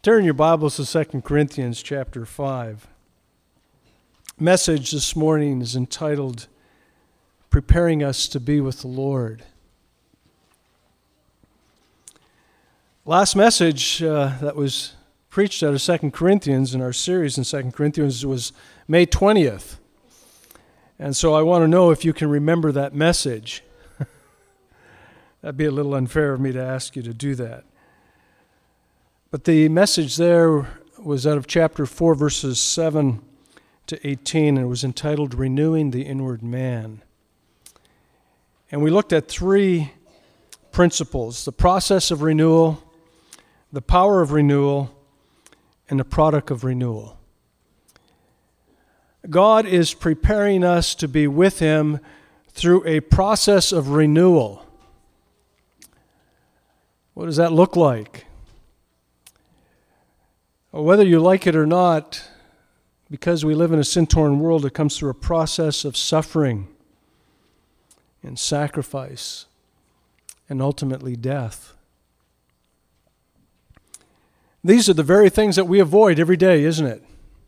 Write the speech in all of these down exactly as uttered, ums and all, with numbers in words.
Turn your Bibles to Second Corinthians chapter five. Message this morning is entitled, Preparing Us to Be with the Lord. Last message uh, that was preached out of Second Corinthians in our series in Second Corinthians was May twentieth. And so I want to know if you can remember that message. That'd be a little unfair of me to ask you to do that. But the message there was out of chapter four, verses seven to eighteen, and it was entitled, Renewing the Inward Man. And we looked at three principles: the process of renewal, the power of renewal, and the product of renewal. God is preparing us to be with Him through a process of renewal. What does that look like? Whether you like it or not, because we live in a sin-torn world, it comes through a process of suffering and sacrifice and ultimately death. These are the very things that we avoid every day, isn't it?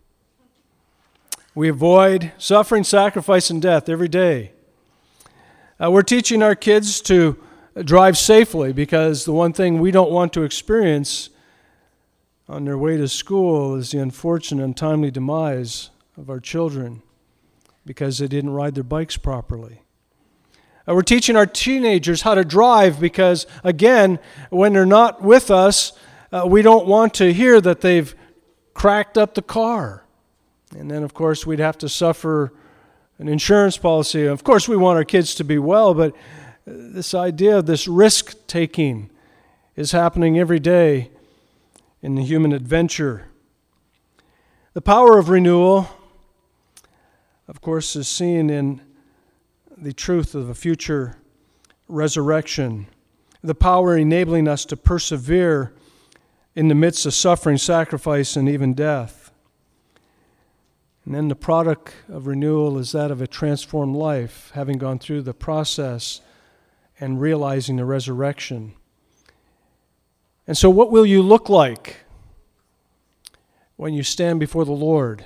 We avoid suffering, sacrifice, and death every day. Uh, we're teaching our kids to drive safely because the one thing we don't want to experience on their way to school is the unfortunate, untimely demise of our children because they didn't ride their bikes properly. Uh, we're teaching our teenagers how to drive because, again, when they're not with us, uh, we don't want to hear that they've cracked up the car. And then, of course, we'd have to suffer an insurance policy. Of course, we want our kids to be well, but this idea of this risk-taking is happening every day in the human adventure. The power of renewal, of course, is seen in the truth of a future resurrection. The power enabling us to persevere in the midst of suffering, sacrifice, and even death. And then the product of renewal is that of a transformed life, having gone through the process and realizing the resurrection. And so what will you look like when you stand before the Lord?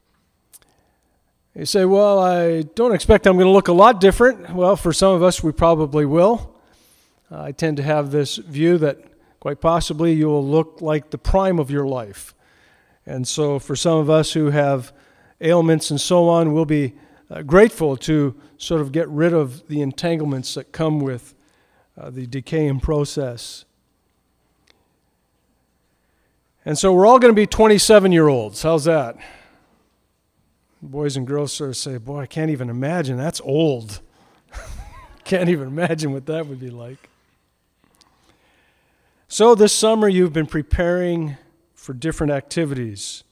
You say, well, I don't expect I'm going to look a lot different. Well, for some of us, we probably will. Uh, I tend to have this view that quite possibly you will look like the prime of your life. And so for some of us who have ailments and so on, we'll be uh, grateful to sort of get rid of the entanglements that come with uh, the decaying process. And so we're all going to be twenty-seven-year-olds. How's that? Boys and girls sort of say, boy, I can't even imagine. That's old. Can't even imagine what that would be like. So this summer you've been preparing for different activities.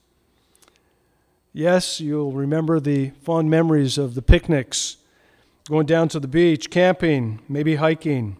Yes, you'll remember the fond memories of the picnics, going down to the beach, camping, maybe hiking.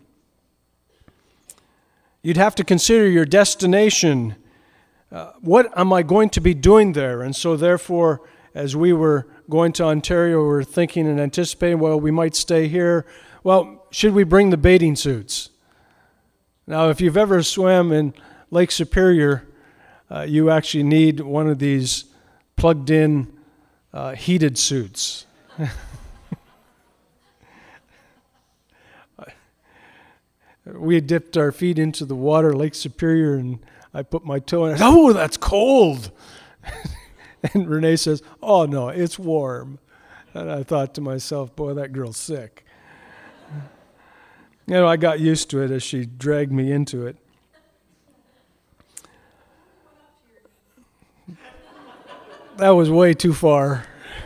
You'd have to consider your destination. Uh, what am I going to be doing there? And so therefore, as we were going to Ontario, we were thinking and anticipating, well, we might stay here. Well, should we bring the bathing suits? Now, if you've ever swam in Lake Superior, uh, you actually need one of these plugged-in uh, heated suits. We dipped our feet into the water, Lake Superior, and I put my toe in it. Oh, that's cold. And Renee says, oh, no, it's warm. And I thought to myself, boy, that girl's sick. You know, I got used to it as she dragged me into it. That was way too far.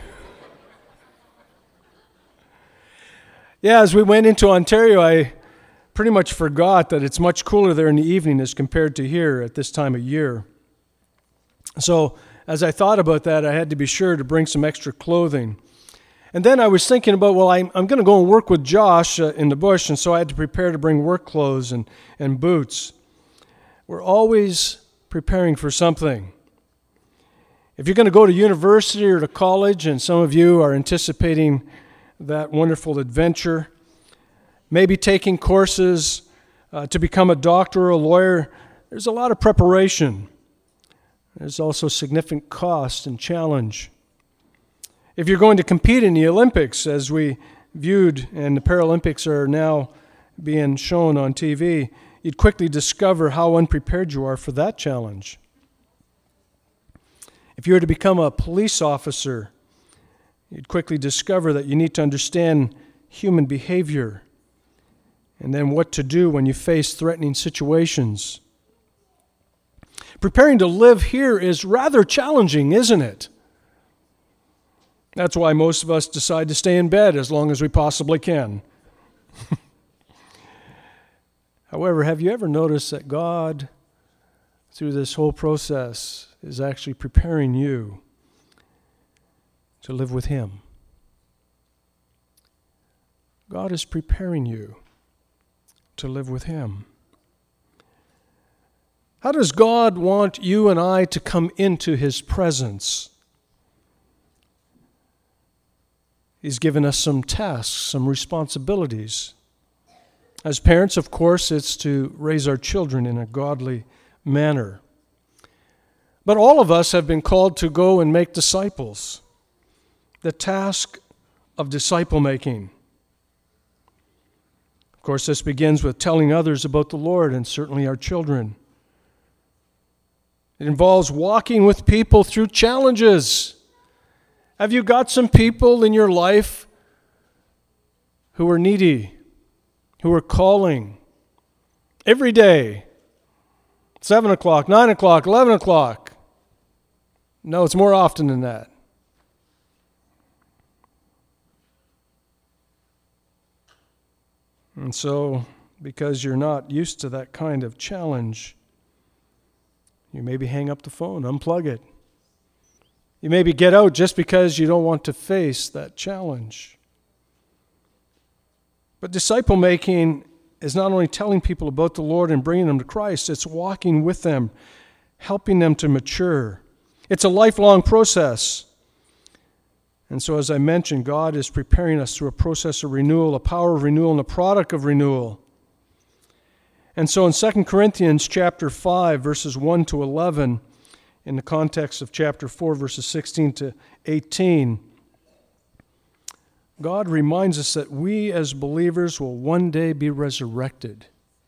Yeah, as we went into Ontario, I pretty much forgot that it's much cooler there in the evening as compared to here at this time of year. So as I thought about that, I had to be sure to bring some extra clothing. And then I was thinking about, well, I'm, I'm going to go and work with Josh uh, in the bush, and so I had to prepare to bring work clothes and, and boots. We're always preparing for something. If you're going to go to university or to college, and some of you are anticipating that wonderful adventure, maybe taking courses uh, to become a doctor or a lawyer, there's a lot of preparation. There's also significant cost and challenge. If you're going to compete in the Olympics, as we viewed, and the Paralympics are now being shown on T V, you'd quickly discover how unprepared you are for that challenge. If you were to become a police officer, you'd quickly discover that you need to understand human behavior and then what to do when you face threatening situations. Preparing to live here is rather challenging, isn't it? That's why most of us decide to stay in bed as long as we possibly can. However, have you ever noticed that God, through this whole process, is actually preparing you to live with Him? God is preparing you to live with Him. How does God want you and I to come into His presence? He's given us some tasks, some responsibilities. As parents, of course, it's to raise our children in a godly manner. But all of us have been called to go and make disciples. The task of disciple making. Of course, this begins with telling others about the Lord, and certainly our children. It involves walking with people through challenges. Have you got some people in your life who are needy, who are calling every day, seven o'clock, nine o'clock, eleven o'clock? No, it's more often than that. And so, because you're not used to that kind of challenge, you maybe hang up the phone, unplug it. You maybe get out just because you don't want to face that challenge. But disciple making is not only telling people about the Lord and bringing them to Christ, it's walking with them, helping them to mature. It's a lifelong process. And so, as I mentioned, God is preparing us through a process of renewal, a power of renewal, and a product of renewal. And so in Second Corinthians chapter five, verses one to eleven, in the context of chapter four, verses sixteen to eighteen, God reminds us that we as believers will one day be resurrected.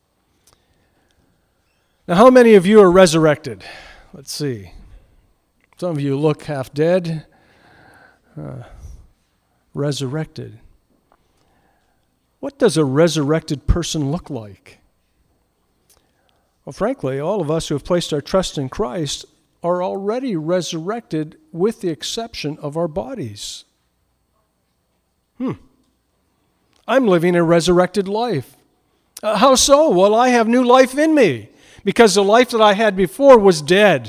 Now, how many of you are resurrected? Let's see. Some of you look half dead. Uh, resurrected. What does a resurrected person look like? Well, frankly, all of us who have placed our trust in Christ are already resurrected with the exception of our bodies. Hmm. I'm living a resurrected life. Uh, how so? Well, I have new life in me because the life that I had before was dead.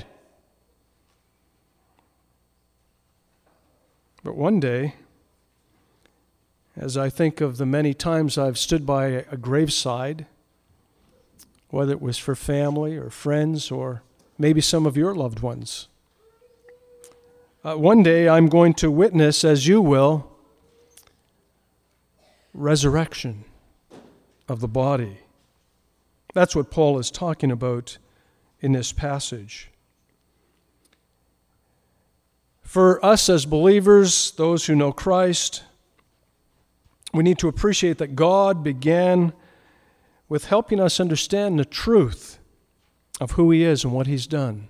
But one day, as I think of the many times I've stood by a graveside, whether it was for family or friends or maybe some of your loved ones, uh, one day I'm going to witness, as you will, resurrection of the body. That's what Paul is talking about in this passage. For us as believers, those who know Christ, we need to appreciate that God began with helping us understand the truth of who He is and what He's done.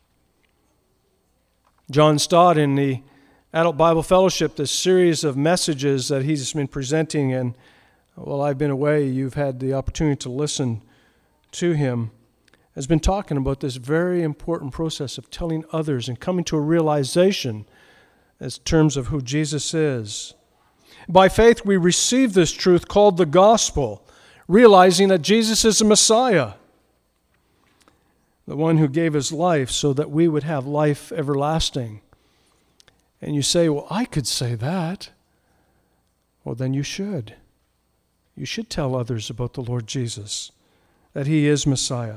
John Stott, in the Adult Bible Fellowship, this series of messages that he's been presenting, and while I've been away, you've had the opportunity to listen to him, has been talking about this very important process of telling others and coming to a realization as terms of who Jesus is. By faith, we receive this truth called the gospel, realizing that Jesus is the Messiah, the one who gave His life so that we would have life everlasting. And you say, well, I could say that. Well, then you should. You should tell others about the Lord Jesus, that He is Messiah.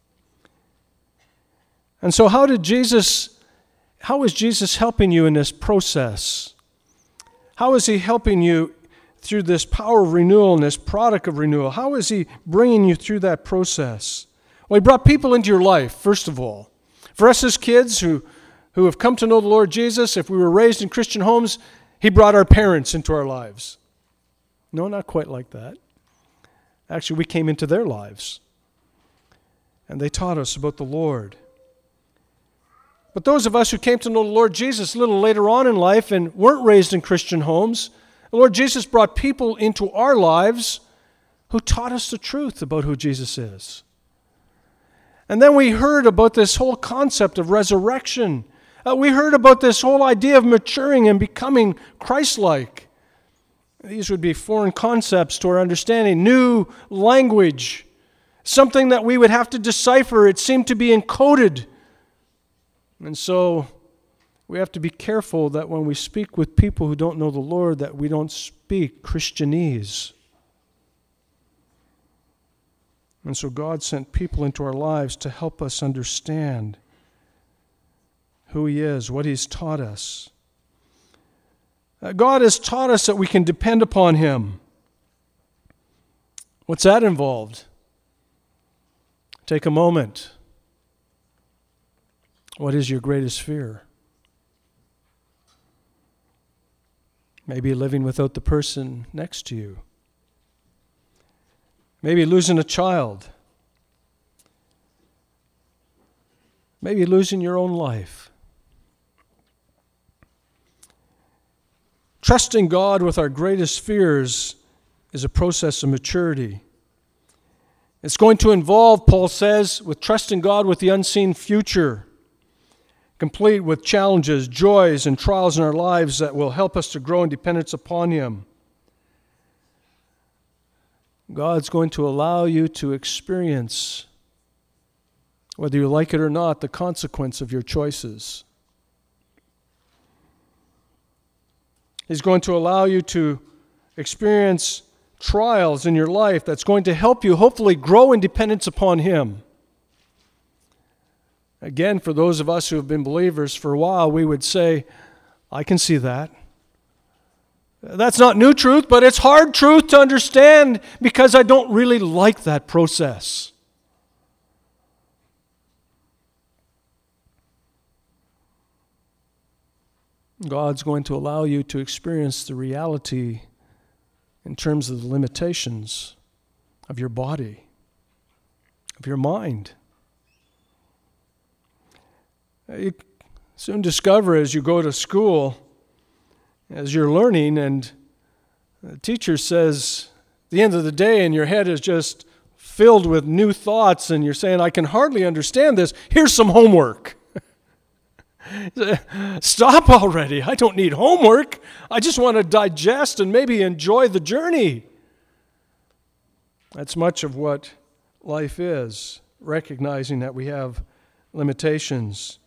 And so how did Jesus, how is Jesus helping you in this process? How is He helping you through this power of renewal and this product of renewal? How is He bringing you through that process? Well, He brought people into your life, first of all. For us as kids who, who have come to know the Lord Jesus, if we were raised in Christian homes, He brought our parents into our lives. No, not quite like that. Actually, we came into their lives. And they taught us about the Lord. But those of us who came to know the Lord Jesus a little later on in life and weren't raised in Christian homes, the Lord Jesus brought people into our lives who taught us the truth about who Jesus is. And then we heard about this whole concept of resurrection. Uh, we heard about this whole idea of maturing and becoming Christ-like. These would be foreign concepts to our understanding, new language, something that we would have to decipher. It seemed to be encoded. And so we have to be careful that when we speak with people who don't know the Lord, that we don't speak Christianese. And so God sent people into our lives to help us understand who He is, what He's taught us. Uh, God has taught us that we can depend upon Him. What's that involved? Take a moment. What is your greatest fear? Maybe living without the person next to you. Maybe losing a child. Maybe losing your own life. Trusting God with our greatest fears is a process of maturity. It's going to involve, Paul says, with trusting God with the unseen future, complete with challenges, joys, and trials in our lives that will help us to grow in dependence upon Him. God's going to allow you to experience, whether you like it or not, the consequence of your choices. He's going to allow you to experience trials in your life that's going to help you hopefully grow in dependence upon Him. Again, for those of us who have been believers for a while, we would say, I can see that. That's not new truth, but it's hard truth to understand because I don't really like that process. God's going to allow you to experience the reality in terms of the limitations of your body, of your mind. You soon discover as you go to school, as you're learning, and the teacher says, at the end of the day, and your head is just filled with new thoughts, and you're saying, I can hardly understand this. Here's some homework. Stop already. I don't need homework. I just want to digest and maybe enjoy the journey. That's much of what life is, recognizing that we have limitations.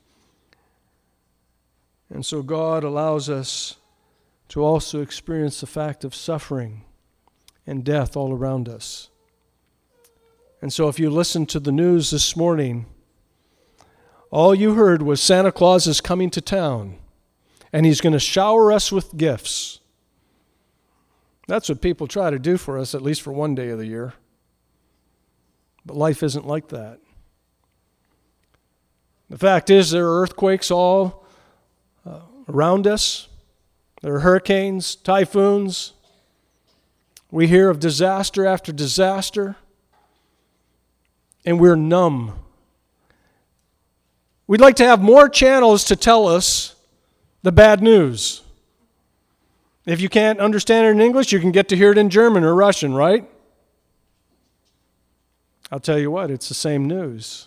And so God allows us to also experience the fact of suffering and death all around us. And so if you listen to the news this morning, all you heard was Santa Claus is coming to town, and He's going to shower us with gifts. That's what people try to do for us, at least for one day of the year. But life isn't like that. The fact is, there are earthquakes all uh, around us. There are hurricanes, typhoons. We hear of disaster after disaster, and we're numb. We'd like to have more channels to tell us the bad news. If you can't understand it in English, you can get to hear it in German or Russian, right? I'll tell you what, it's the same news.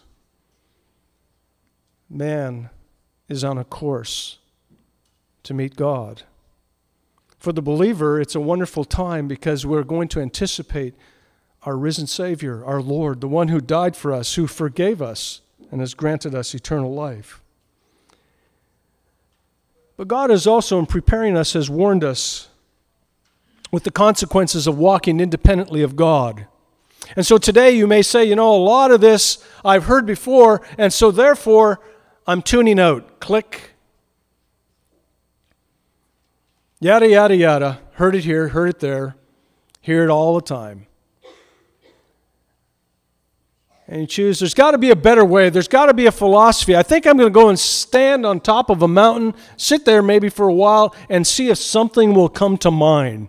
Man is on a course to meet God. For the believer, it's a wonderful time because we're going to anticipate our risen Savior, our Lord, the one who died for us, who forgave us, and has granted us eternal life. But God has also, in preparing us, has warned us with the consequences of walking independently of God. And so today you may say, you know, a lot of this I've heard before, and so therefore I'm tuning out. Click. Yada, yada, yada. Heard it here, heard it there. Hear it all the time. and you choose, there's got to be a better way. There's got to be a philosophy. I think I'm going to go and stand on top of a mountain, sit there maybe for a while, and see if something will come to mind.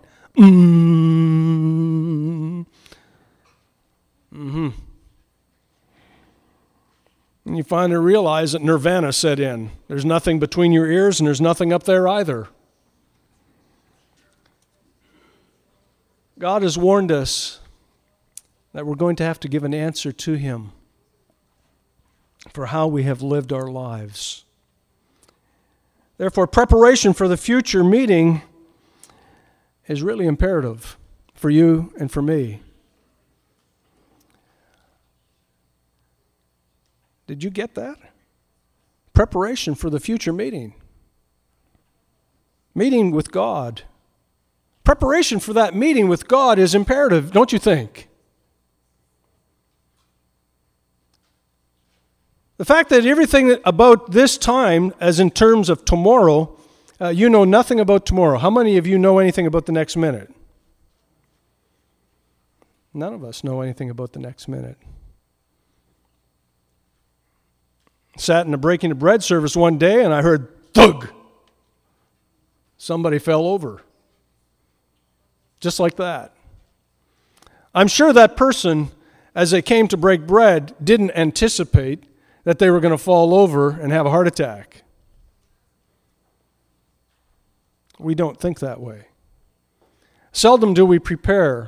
Mm-hmm. Mm-hmm. And you finally realize that nirvana set in. There's nothing between your ears, and there's nothing up there either. God has warned us that we're going to have to give an answer to Him for how we have lived our lives. Therefore, preparation for the future meeting is really imperative for you and for me. Did you get that? Preparation for the future meeting. Meeting with God. Preparation for that meeting with God is imperative, don't you think? The fact that everything about this time, as in terms of tomorrow, uh, you know nothing about tomorrow. How many of you know anything about the next minute? None of us know anything about the next minute. Sat in a breaking of bread service one day and I heard thug. Somebody fell over. Just like that. I'm sure that person, as they came to break bread, didn't anticipate that they were going to fall over and have a heart attack. We don't think that way. Seldom do we prepare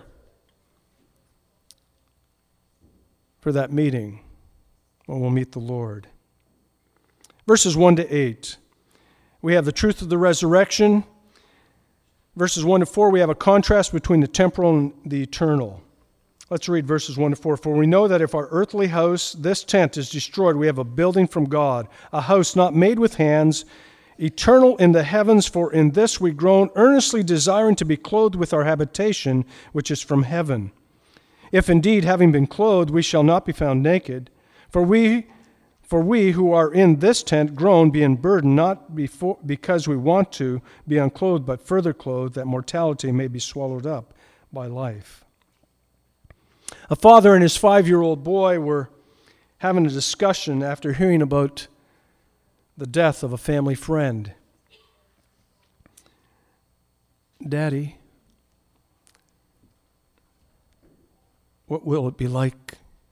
for that meeting when we'll meet the Lord. Verses one to eight, we have the truth of the resurrection. Verses one to four, we have a contrast between the temporal and the eternal. Let's read verses one to four. For we know that if our earthly house, this tent, is destroyed, we have a building from God, a house not made with hands, eternal in the heavens. For in this we groan, earnestly desiring to be clothed with our habitation, which is from heaven. If indeed, having been clothed, we shall not be found naked. For we, for we who are in this tent groan, being burdened, not before, because we want to be unclothed, but further clothed, that mortality may be swallowed up by life. A father and his five-year-old boy were having a discussion after hearing about the death of a family friend. Daddy, what will it be like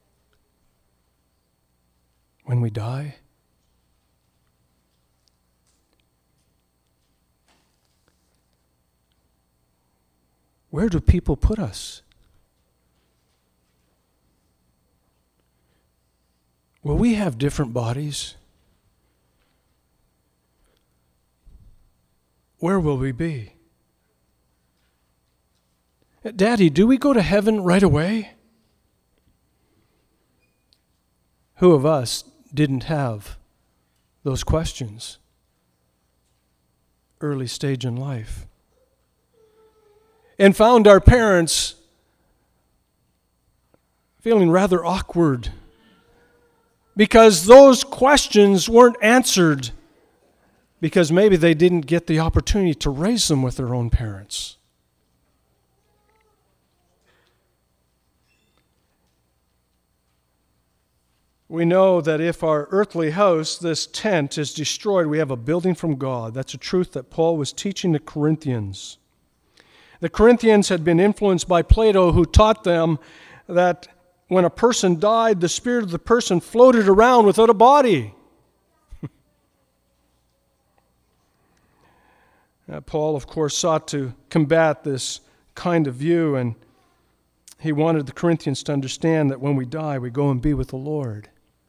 when we die? Where do people put us? Will we have different bodies? Where will we be? Daddy, do we go to heaven right away? Who of us didn't have those questions early stage in life? And found our parents feeling rather awkward because those questions weren't answered because maybe they didn't get the opportunity to raise them with their own parents. We know that if our earthly house, this tent, is destroyed, we have a building from God. That's a truth that Paul was teaching the Corinthians. The Corinthians had been influenced by Plato, who taught them that when a person died, the spirit of the person floated around without a body. uh, Paul, of course, sought to combat this kind of view, and he wanted the Corinthians to understand that when we die, we go and be with the Lord.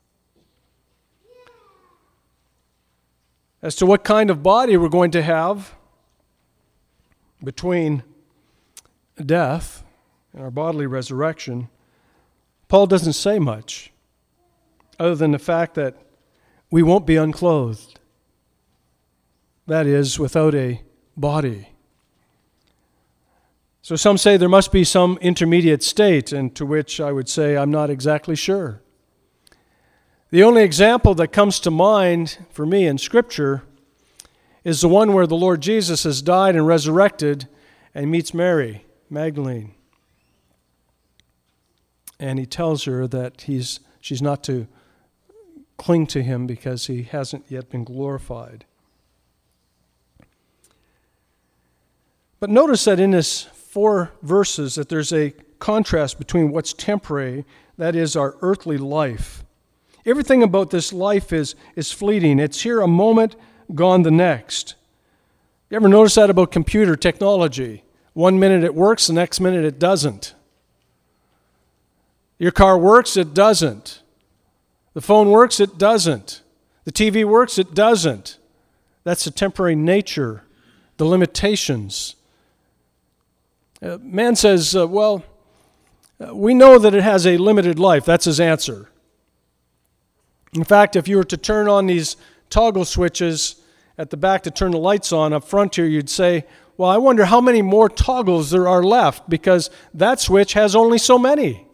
As to what kind of body we're going to have between death and our bodily resurrection, Paul doesn't say much other than the fact that we won't be unclothed. That is, without a body. So some say there must be some intermediate state, and to which I would say I'm not exactly sure. The only example that comes to mind for me in Scripture is the one where the Lord Jesus has died and resurrected and meets Mary Magdalene. And he tells her that he's She's not to cling to him because he hasn't yet been glorified. But notice that in this four verses that there's a contrast between what's temporary, that is our earthly life. Everything about this life is, is fleeting. It's here a moment, gone the next. You ever notice that about computer technology? One minute it works, the next minute it doesn't. Your car works, it doesn't. The phone works, it doesn't. The T V works, it doesn't. That's the temporary nature, the limitations. Uh, man says, uh, well, uh, we know that it has a limited life. That's his answer. In fact, if you were to turn on these toggle switches at the back to turn the lights on up front here, you'd say, well, I wonder how many more toggles there are left because that switch has only so many.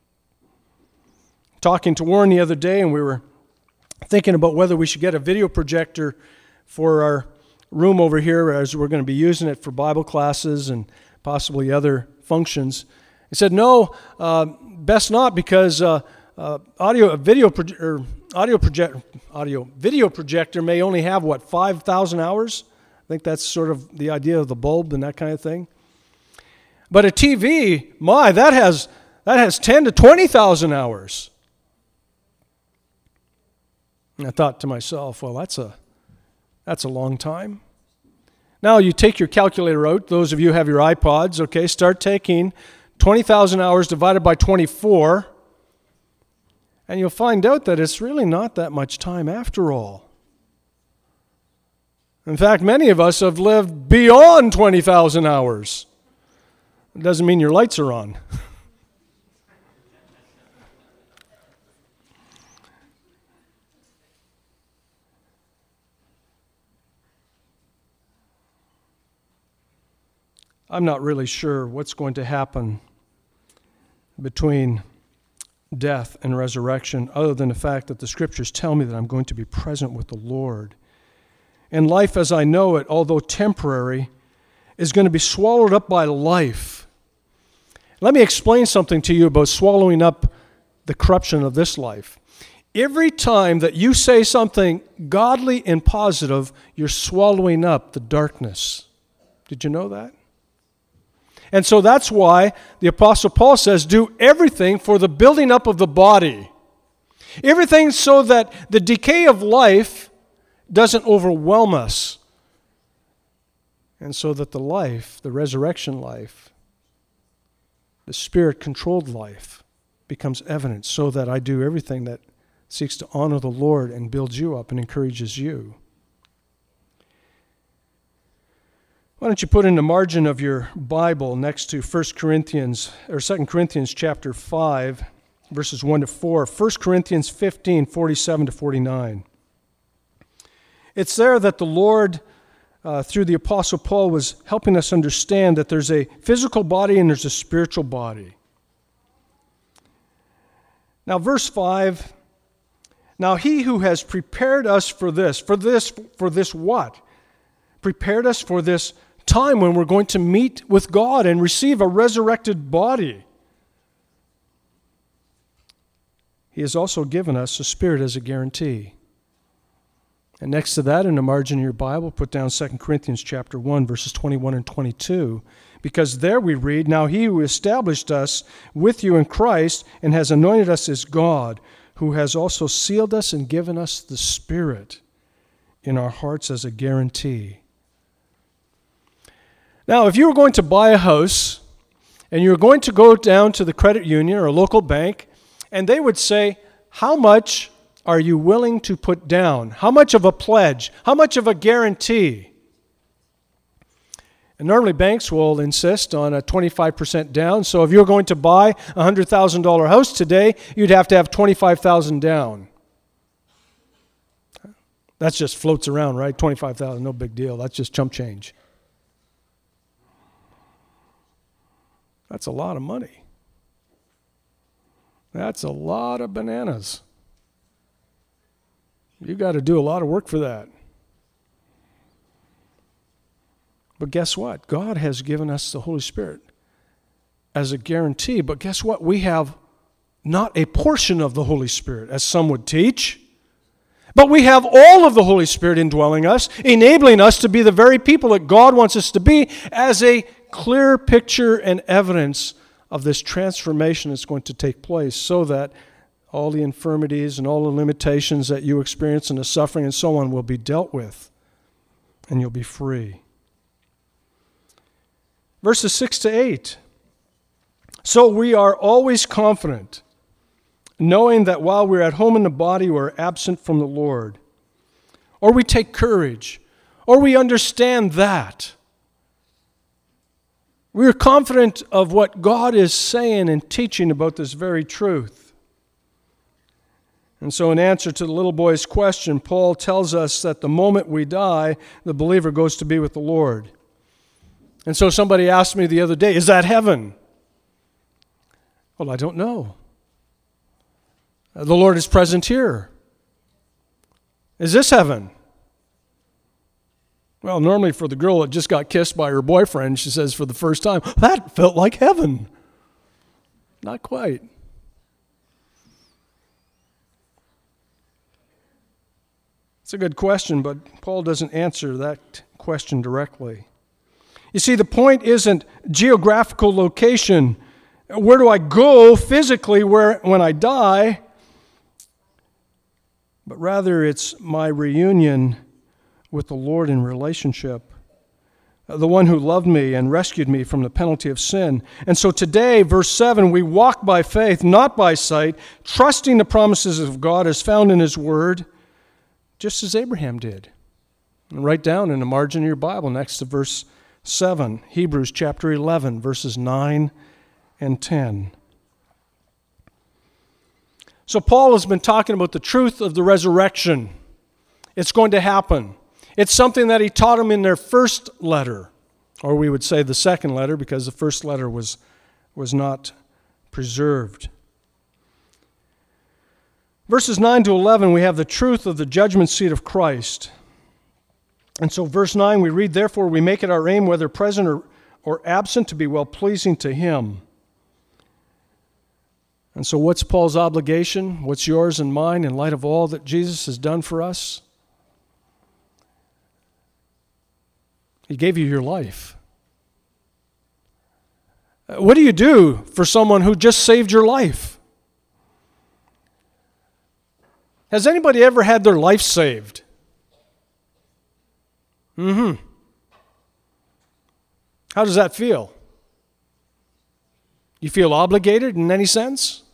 Talking to Warren the other day, and we were thinking about whether we should get a video projector for our room over here as we're going to be using it for Bible classes and possibly other functions. He said, no, uh, best not because uh, uh, audio, a video, proje- or audio project, audio video projector may only have what five thousand hours. I think that's sort of the idea of the bulb and that kind of thing. But a T V, my, that has that has ten to twenty thousand hours. And I thought to myself, well, that's a that's a long time. Now you take your calculator out. Those of you who have your iPods, okay, start taking twenty thousand hours divided by twenty-four, and you'll find out that it's really not that much time after all. In fact, many of us have lived beyond twenty thousand hours. It doesn't mean your lights are on. I'm not really sure what's going to happen between death and resurrection, other than the fact that the Scriptures tell me that I'm going to be present with the Lord. And life as I know it, although temporary, is going to be swallowed up by life. Let me explain something to you about swallowing up the corruption of this life. Every time that you say something godly and positive, you're swallowing up the darkness. Did you know that? And so that's why the Apostle Paul says, do everything for the building up of the body. Everything so that the decay of life doesn't overwhelm us. And so that the life, the resurrection life, the Spirit-controlled life becomes evident so that I do everything that seeks to honor the Lord and builds you up and encourages you. Why don't you put in the margin of your Bible next to First Corinthians, or Second Corinthians chapter five, verses one to four, First Corinthians fifteen, forty-seven to forty-nine. It's there that the Lord, uh, through the Apostle Paul, was helping us understand that there's a physical body and there's a spiritual body. Now, verse five, now he who has prepared us for this, for this, for this what? Prepared us for this time when we're going to meet with God and receive a resurrected body. He has also given us a Spirit as a guarantee. And next to that, in the margin of your Bible, put down Second Corinthians chapter one, verses twenty-one and twenty-two, because there we read, now he who established us with you in Christ and has anointed us is God, who has also sealed us and given us the Spirit in our hearts as a guarantee. Now, if you were going to buy a house and you're going to go down to the credit union or a local bank, and they would say, how much are you willing to put down? How much of a pledge? How much of a guarantee? And normally banks will insist on a twenty-five percent down. So if you're going to buy a one hundred thousand dollars house today, you'd have to have twenty-five thousand dollars down. That just floats around, right? twenty-five thousand dollars, no big deal. That's just chump change. That's a lot of money. That's a lot of bananas. You've got to do a lot of work for that. But guess what? God has given us the Holy Spirit as a guarantee. But guess what? We have not a portion of the Holy Spirit, as some would teach. But we have all of the Holy Spirit indwelling us, enabling us to be the very people that God wants us to be, as a clear picture and evidence of this transformation that's going to take place, so that all the infirmities and all the limitations that you experience and the suffering and so on will be dealt with, and you'll be free. Verses six to eight. So we are always confident, knowing that while we're at home in the body, we're absent from the Lord. Or we take courage, or we understand that. We are confident of what God is saying and teaching about this very truth. And so in answer to the little boy's question, Paul tells us that the moment we die, the believer goes to be with the Lord. And so somebody asked me the other day, is that heaven? Well, I don't know. The Lord is present here. Is this heaven? Well, normally for the girl that just got kissed by her boyfriend, she says for the first time, that felt like heaven. Not quite. It's a good question, but Paul doesn't answer that question directly. You see, the point isn't geographical location. Where do I go physically where when I die? But rather it's my reunion with the Lord in relationship, the one who loved me and rescued me from the penalty of sin. And so today, verse seven, we walk by faith, not by sight, trusting the promises of God as found in His Word, just as Abraham did. And write down in the margin of your Bible next to verse seven, Hebrews chapter eleven, verses nine and ten. So Paul has been talking about the truth of the resurrection. It's going to happen. It's something that he taught them in their first letter, or we would say the second letter, because the first letter was, was not preserved. Verses nine to eleven, we have the truth of the judgment seat of Christ. And so verse nine, we read, therefore we make it our aim, whether present or, or absent, to be well-pleasing to Him. And so what's Paul's obligation? What's yours and mine in light of all that Jesus has done for us? He gave you your life. What do you do for someone who just saved your life? Has anybody ever had their life saved? Mm-hmm. How does that feel? You feel obligated in any sense?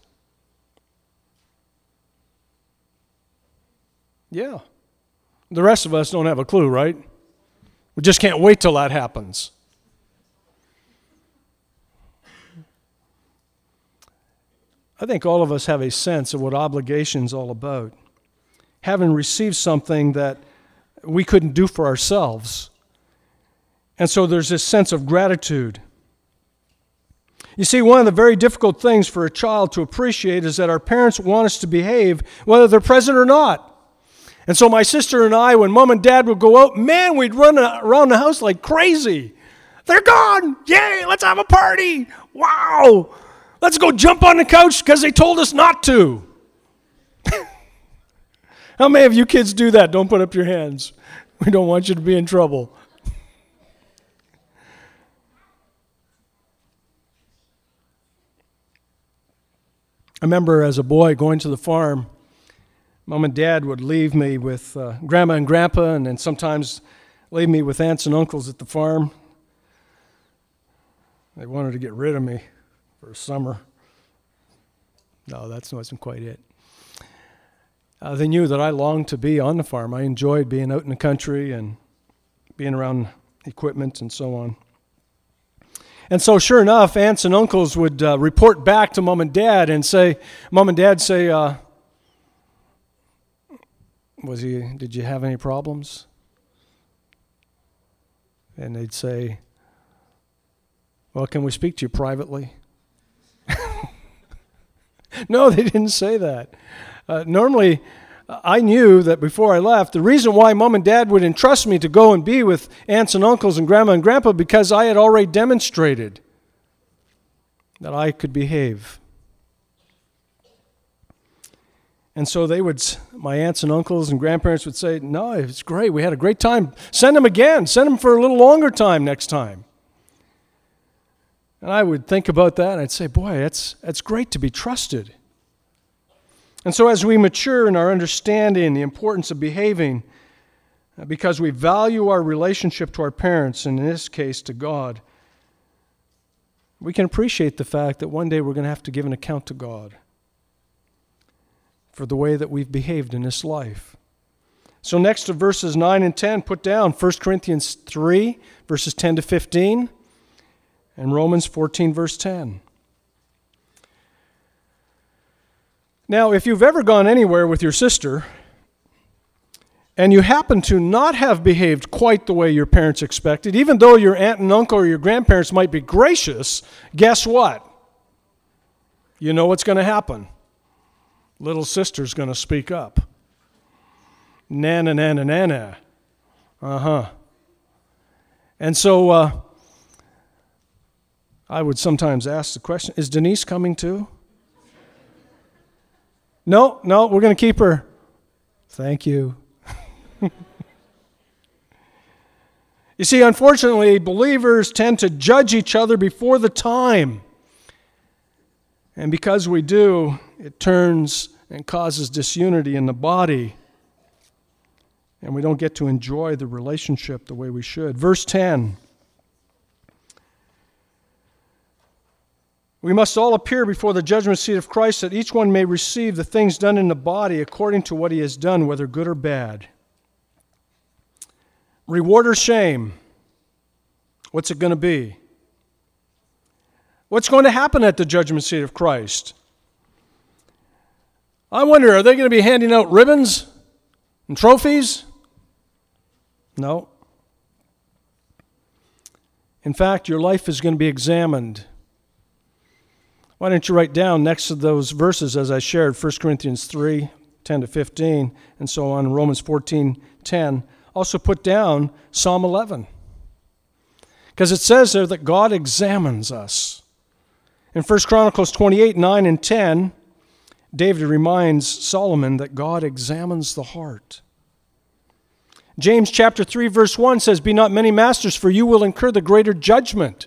Yeah. The rest of us don't have a clue, right? We just can't wait till that happens. I think all of us have a sense of what obligation is all about. Having received something that we couldn't do for ourselves. And so there's this sense of gratitude. You see, one of the very difficult things for a child to appreciate is that our parents want us to behave whether they're present or not. And so my sister and I, when Mom and Dad would go out, man, we'd run around the house like crazy. They're gone! Yay, let's have a party! Wow! Let's go jump on the couch because they told us not to. How many of you kids do that? Don't put up your hands. We don't want you to be in trouble. I remember as a boy going to the farm, Mom and Dad would leave me with uh, Grandma and Grandpa, and then sometimes leave me with aunts and uncles at the farm. They wanted to get rid of me for a summer. No, that wasn't quite it. Uh, they knew that I longed to be on the farm. I enjoyed being out in the country and being around equipment and so on. And so sure enough, aunts and uncles would uh, report back to Mom and Dad and say, Mom and Dad say, uh, was he, did you have any problems? And they'd say, well, can we speak to you privately? No, they didn't say that. Uh, normally, I knew that before I left, the reason why Mom and Dad would entrust me to go and be with aunts and uncles and Grandma and Grandpa, because I had already demonstrated that I could behave. And so they would, my aunts and uncles and grandparents would say, no, it's great. We had a great time. Send them again. Send them for a little longer time next time. And I would think about that, and I'd say, boy, that's, that's great to be trusted. And so as we mature in our understanding the importance of behaving, because we value our relationship to our parents, and in this case to God, we can appreciate the fact that one day we're going to have to give an account to God for the way that we've behaved in this life. So next to verses nine and ten, put down First Corinthians three, verses ten to fifteen, and Romans fourteen, verse ten. Now, if you've ever gone anywhere with your sister, and you happen to not have behaved quite the way your parents expected, even though your aunt and uncle or your grandparents might be gracious, guess what? You know what's going to happen. Little sister's going to speak up. Nana, nana, nana. Uh-huh. And so uh, I would sometimes ask the question, is Denise coming too? No, no, we're going to keep her. Thank you. You see, unfortunately, believers tend to judge each other before the time. And because we do, it turns and causes disunity in the body. And we don't get to enjoy the relationship the way we should. Verse ten. We must all appear before the judgment seat of Christ, that each one may receive the things done in the body according to what he has done, whether good or bad. Reward or shame? What's it going to be? What's going to happen at the judgment seat of Christ? I wonder, are they going to be handing out ribbons and trophies? No. In fact, your life is going to be examined. Why don't you write down next to those verses as I shared, First Corinthians three, ten to fifteen, and so on, Romans fourteen, ten. Also put down Psalm eleven. Because it says there that God examines us. In First Chronicles twenty-eight, nine and ten, David reminds Solomon that God examines the heart. James chapter three, verse one says, be not many masters, for you will incur the greater judgment.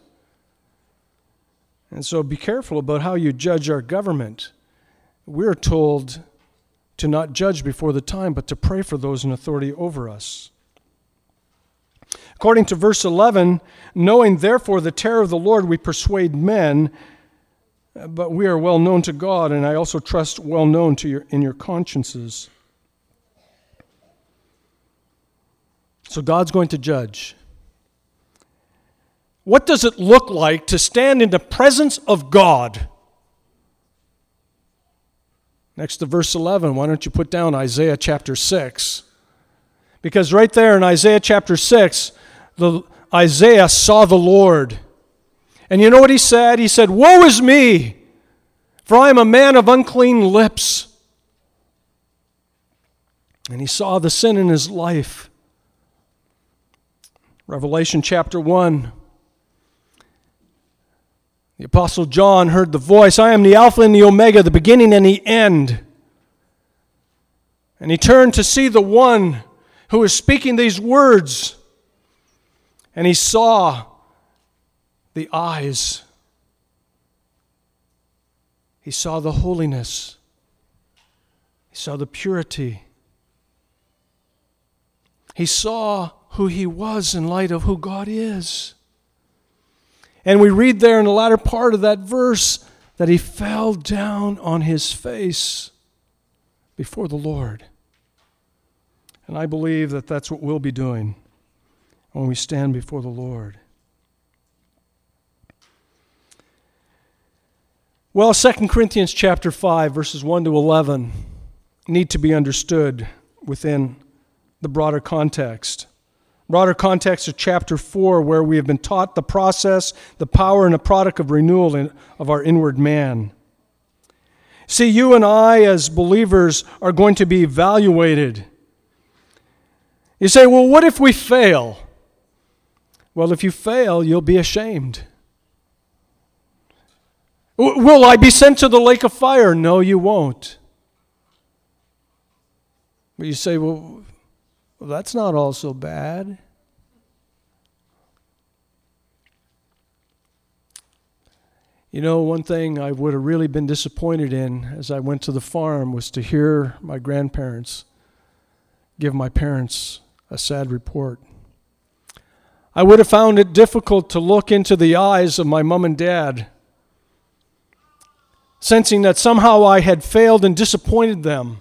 And so be careful about how you judge our government. We're told to not judge before the time, but to pray for those in authority over us. According to verse eleven, knowing therefore the terror of the Lord, we persuade men, but we are well known to God, and I also trust well known to your in your consciences. So God's going to judge. What does it look like to stand in the presence of God? Next to verse eleven, why don't you put down Isaiah chapter six? Because right there in Isaiah chapter six, the, Isaiah saw the Lord. And you know what he said? He said, woe is me, for I am a man of unclean lips. And he saw the sin in his life. Revelation chapter one. The Apostle John heard the voice, I am the Alpha and the Omega, the beginning and the end. And he turned to see the one who was speaking these words. And he saw the eyes. He saw the holiness. He saw the purity. He saw who he was in light of who God is. And we read there in the latter part of that verse that he fell down on his face before the Lord. And I believe that that's what we'll be doing when we stand before the Lord. Well, Second Corinthians chapter five, verses one to eleven need to be understood within the broader context. Broader context of chapter four, where we have been taught the process, the power, and the product of renewal in, of our inward man. See, you and I as believers are going to be evaluated. You say, well, what if we fail? Well, if you fail, you'll be ashamed. Will I be sent to the lake of fire? No, you won't. But you say, well, well, that's not all so bad. You know, one thing I would have really been disappointed in as I went to the farm was to hear my grandparents give my parents a sad report. I would have found it difficult to look into the eyes of my mom and dad, sensing that somehow I had failed and disappointed them.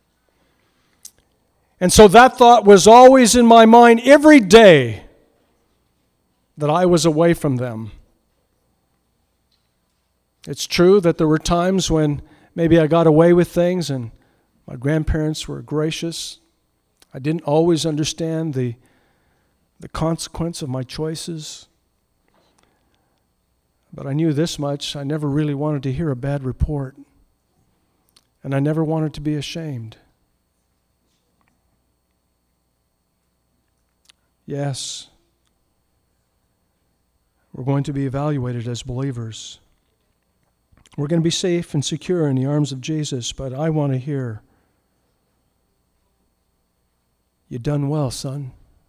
And so that thought was always in my mind every day that I was away from them. It's true that there were times when maybe I got away with things and my grandparents were gracious. I didn't always understand the, the consequence of my choices. But I knew this much: I never really wanted to hear a bad report. And I never wanted to be ashamed. Yes, we're going to be evaluated as believers. We're going to be safe and secure in the arms of Jesus, but I want to hear, "You done well, son."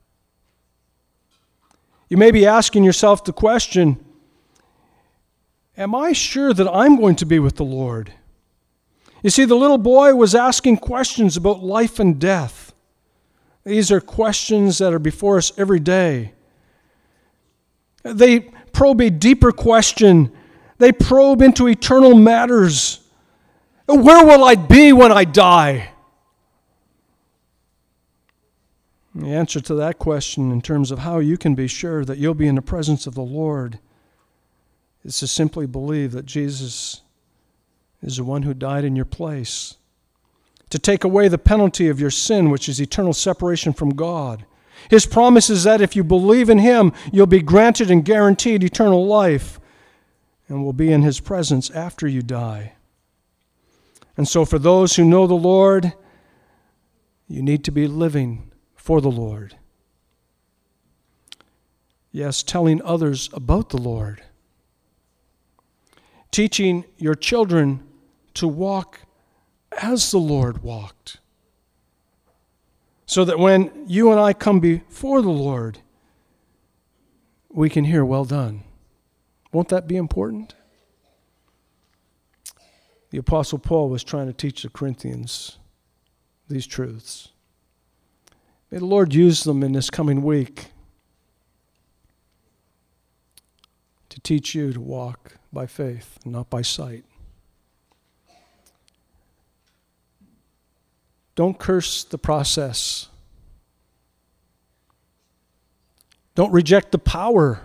You may be asking yourself the question, am I sure that I'm going to be with the Lord? You see, the little boy was asking questions about life and death. These are questions that are before us every day. They probe a deeper question. They probe into eternal matters. Where will I be when I die? The answer to that question, in terms of how you can be sure that you'll be in the presence of the Lord, is to simply believe that Jesus is the one who died in your place, to take away the penalty of your sin, which is eternal separation from God. His promise is that if you believe in Him, you'll be granted and guaranteed eternal life and will be in His presence after you die. And so for those who know the Lord, you need to be living for the Lord. Yes, telling others about the Lord. Teaching your children to walk as the Lord walked. So that when you and I come before the Lord, we can hear, "Well done." Won't that be important? The Apostle Paul was trying to teach the Corinthians these truths. May the Lord use them in this coming week to teach you to walk by faith and not by sight. Don't curse the process. Don't reject the power.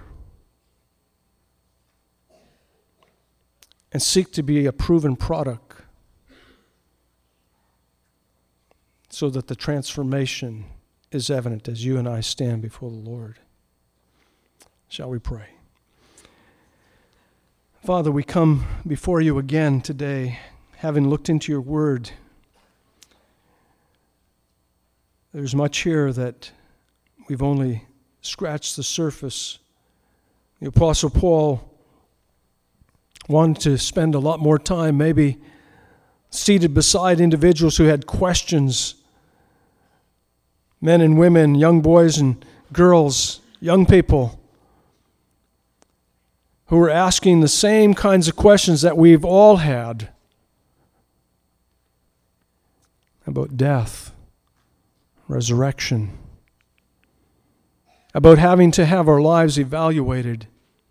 And seek to be a proven product so that the transformation is evident as you and I stand before the Lord. Shall we pray? Father, we come before you again today, having looked into your word. There's much here that we've only scratched the surface. The Apostle Paul wanted to spend a lot more time maybe seated beside individuals who had questions, men and women, young boys and girls, young people, who were asking the same kinds of questions that we've all had about death, resurrection, about having to have our lives evaluated.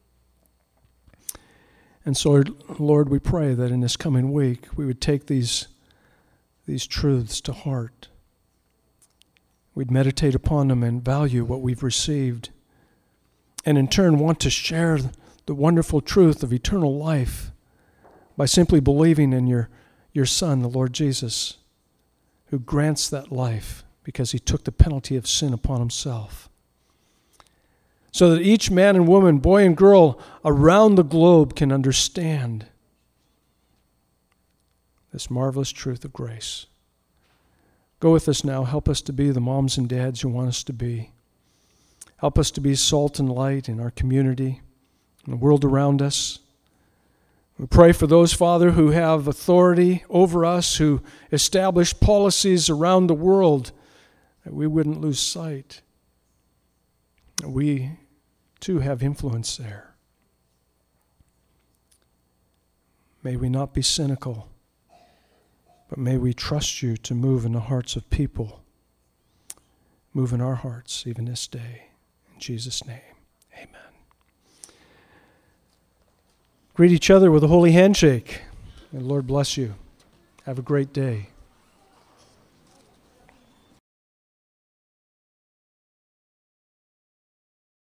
And so, Lord, we pray that in this coming week we would take these, these truths to heart. We'd meditate upon them and value what we've received, and in turn want to share the wonderful truth of eternal life by simply believing in your, your Son, the Lord Jesus, who grants that life because He took the penalty of sin upon Himself. So that each man and woman, boy and girl around the globe can understand this marvelous truth of grace. Go with us now. Help us to be the moms and dads you want us to be. Help us to be salt and light in our community, in the world around us. We pray for those, Father, who have authority over us, who establish policies around the world, that we wouldn't lose sight. We, too, have influence there. May we not be cynical, but may we trust you to move in the hearts of people. Move in our hearts even this day. In Jesus' name, amen. Greet each other with a holy handshake. May the Lord bless you. Have a great day.